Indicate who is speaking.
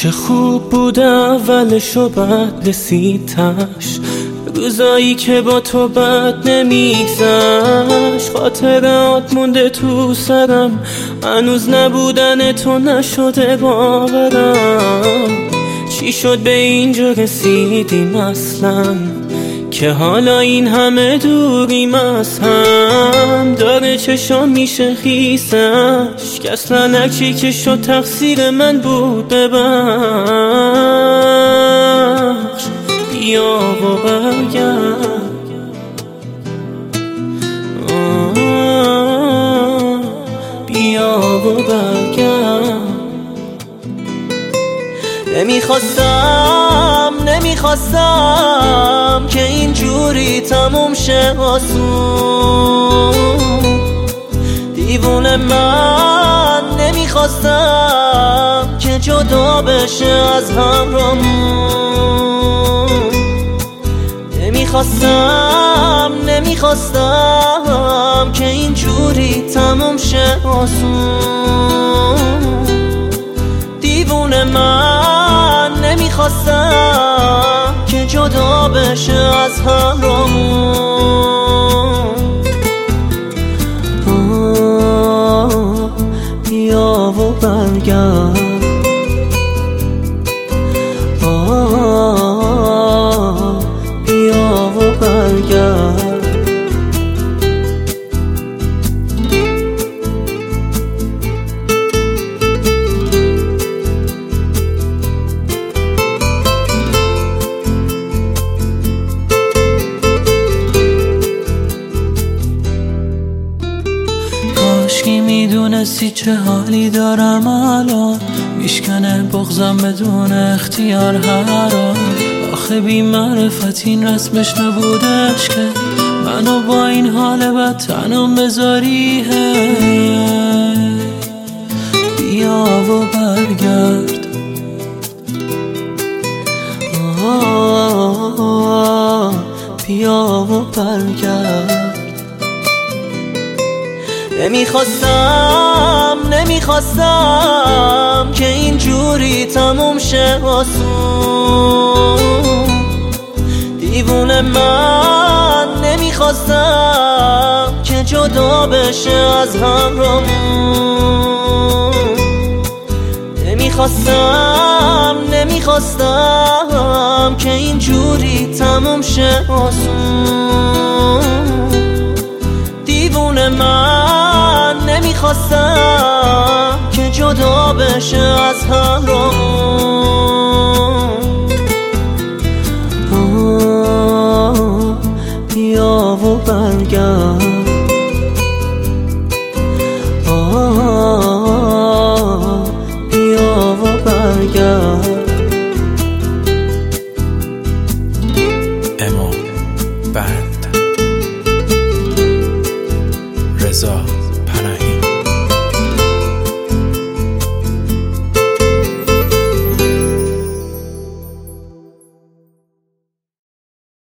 Speaker 1: چه خوب بود اولش و بعد رسید تاش، روزایی که با تو بد نمیگذشت. خاطرات مونده تو سرم، هنوز نبودن تو نشده باورم. چی شد به اینجا رسیدیم اصلا، که حالا این همه دوریم از هم. داره چشام میشه خیسش، که اصلا هرچی که شد تقصیر من بود ببخش. بیا و برگرد، بیا و برگرد. نمیخواستم که اینجوری تموم شه آسون. دیوونه من نمیخواستم که جدا بشه از همراهمون. نمیخواستم که اینجوری تموم شه آسون. دیوونه من نمیخواستم که جدا بشه از همراهمون. بیا و برگرد، بیا و برگرد. کاشکی میدونستی چه حالی دارم الان، میشکنه بغضم بدون اختیار هران. آخه بی معرفت این رسمش نبودش که منو با این حال بد تنم بذاری. بیا و برگرد، بیا و برگرد. نمیخواستم که اینجوری تموم شه آسون. دیوونه من نمیخواستم که جدا بشه از همراهمون. نمیخواستم که اینجوری تموم شه آسون. دیوونه من نمیخواستم که جدا بشه از همراهمون.